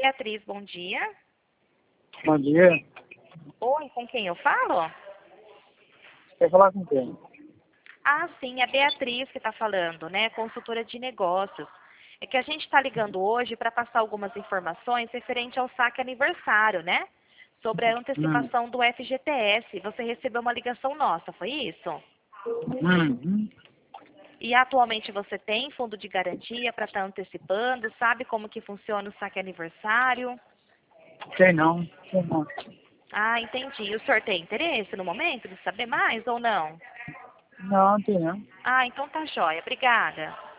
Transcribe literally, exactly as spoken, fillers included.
Beatriz, bom dia. Bom dia. Oi, com quem eu falo? Quer falar com quem? Ah, sim, é Beatriz que está falando, né? Consultora de negócios. É que a gente está ligando hoje para passar algumas informações referente ao saque aniversário, né? Sobre a Hum. antecipação do F G T S. Você recebeu uma ligação nossa, foi isso? Uhum. E atualmente você tem fundo de garantia para estar antecipando? Sabe como que funciona o saque aniversário? Sei não. Sei não. Ah, entendi. O senhor tem interesse no momento de saber mais ou não? Não, tem não. Ah, então tá jóia. Obrigada.